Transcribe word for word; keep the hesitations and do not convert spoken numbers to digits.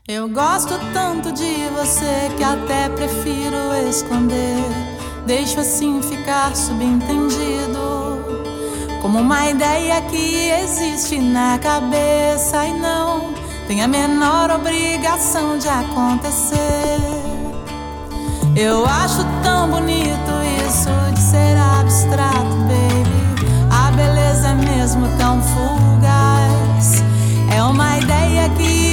Eu gosto tanto de você que até prefiro esconder. Deixo assim ficar subentendido, como uma ideia que existe na cabeça e não tem a menor obrigação de acontecer. Eu acho tão bonito isso de ser abstrato, baby. A beleza é mesmo tão fugaz. É uma ideia que